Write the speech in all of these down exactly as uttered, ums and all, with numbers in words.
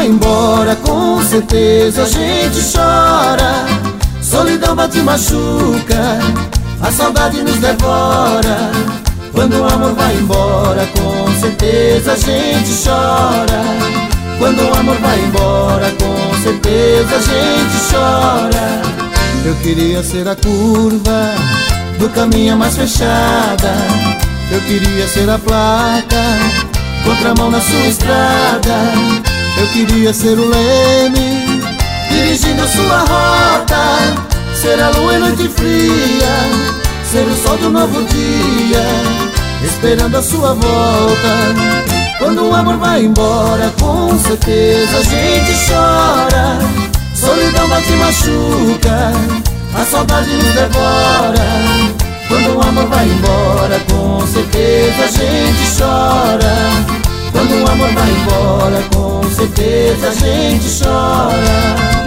vai embora, com certeza a gente chora. Solidão bate e machuca, a saudade nos devora. Quando o amor vai embora, com certeza a gente chora. Quando o amor vai embora, com certeza a gente chora. Eu queria ser a curva do caminho mais fechada. Eu queria ser a placa, contramão na sua estrada. Eu queria ser o leme, dirigindo a sua rota. Ser a lua em noite fria, ser o sol do novo dia, esperando a sua volta. Quando o amor vai embora, com certeza a gente chora. Solidão bate e machuca, a saudade nos devora. Quando o amor vai embora, com certeza a gente chora. Quando o amor vai embora, com certeza a gente chora.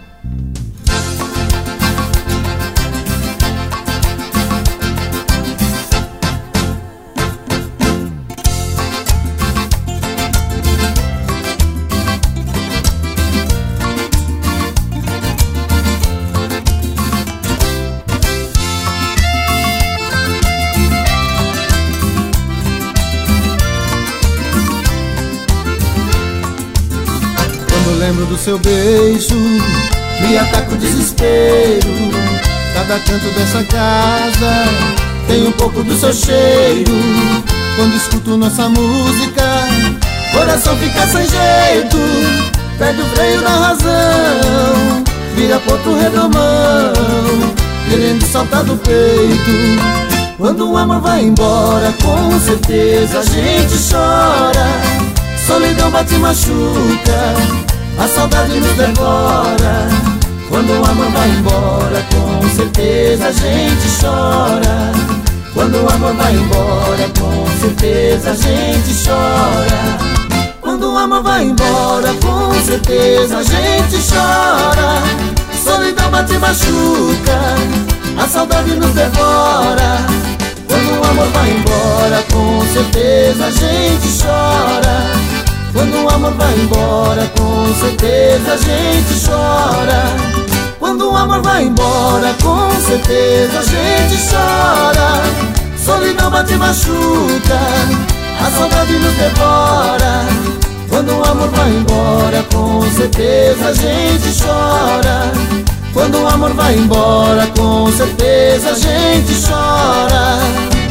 Lembro do seu beijo, me ataca o desespero. Cada canto dessa casa tem um pouco do seu cheiro. Quando escuto nossa música, coração fica sem jeito. Perde o freio da razão, vira ponto redomão, querendo saltar do peito. Quando o amor vai embora, com certeza a gente chora. Solidão bate e machuca, a saudade nos devora. Quando o amor vai embora, com certeza a gente chora. Quando o amor vai embora, com certeza a gente chora. Quando o amor vai embora, com certeza a gente chora. Solidão bate e machuca, a saudade nos devora. Quando o amor vai embora, com certeza a gente chora. Quando o amor vai embora, com certeza a gente chora. Quando o amor vai embora, com certeza a gente chora. Solidão bate e machuca, a saudade nos devora. Quando o amor vai embora, com certeza a gente chora. Quando o amor vai embora, com certeza a gente chora.